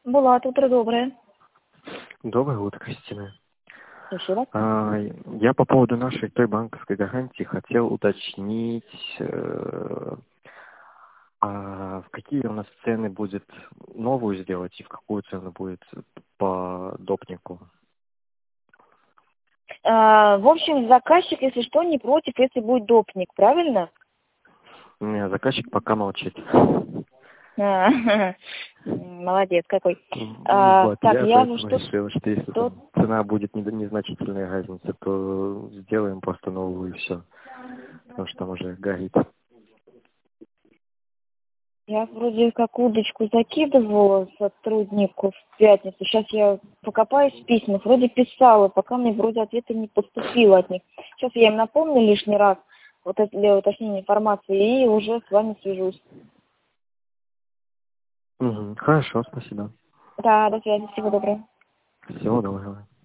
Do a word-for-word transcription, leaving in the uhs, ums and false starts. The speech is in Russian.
Булат, утро доброе. Доброе утро, Кристина. Слушаю вас. А, Я по поводу нашей той банковской гарантии хотел уточнить, э, а в какие у нас цены будет новую сделать и в какую цену будет по допнику. А, в общем, заказчик, если что, не против, если будет допник, правильно? Не, заказчик пока молчит. А, молодец какой. М, А, Вот, так, я я ну поэтому что, решил, что если что там цена будет не- незначительная разница, то сделаем просто новую и все. Потому что там уже горит. я вроде как удочку закидывала сотруднику в пятницу. Сейчас я покопаюсь в письмах, вроде писала, пока мне вроде ответа не поступило от них. Сейчас я им напомню лишний раз вот это для уточнения информации и уже с вами свяжусь. Мгм. Хорошо, спасибо. Да, до связи, всего доброго. Всего доброго.